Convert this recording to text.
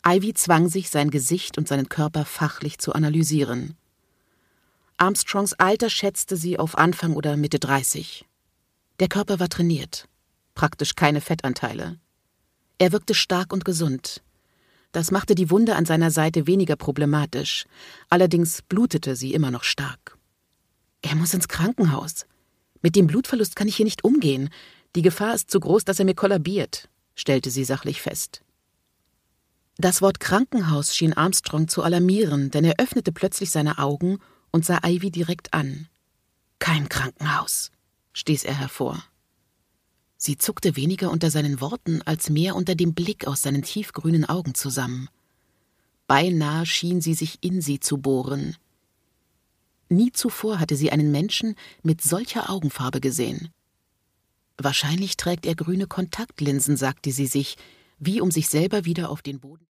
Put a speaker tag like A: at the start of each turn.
A: Ivy zwang sich, sein Gesicht und seinen Körper fachlich zu analysieren. Armstrongs Alter schätzte sie auf Anfang oder Mitte 30. Der Körper war trainiert, praktisch keine Fettanteile. Er wirkte stark und gesund. Das machte die Wunde an seiner Seite weniger problematisch, allerdings blutete sie immer noch stark. Er muss ins Krankenhaus. Mit dem Blutverlust kann ich hier nicht umgehen. Die Gefahr ist zu groß, dass er mir kollabiert, stellte sie sachlich fest. Das Wort Krankenhaus schien Armstrong zu alarmieren, denn er öffnete plötzlich seine Augen und sah Ivy direkt an. »Kein Krankenhaus«, stieß er hervor. Sie zuckte weniger unter seinen Worten, als mehr unter dem Blick aus seinen tiefgrünen Augen zusammen. Beinahe schien sie sich in sie zu bohren. Nie zuvor hatte sie einen Menschen mit solcher Augenfarbe gesehen. Wahrscheinlich trägt er grüne Kontaktlinsen, sagte sie sich, wie um sich selber wieder auf den Boden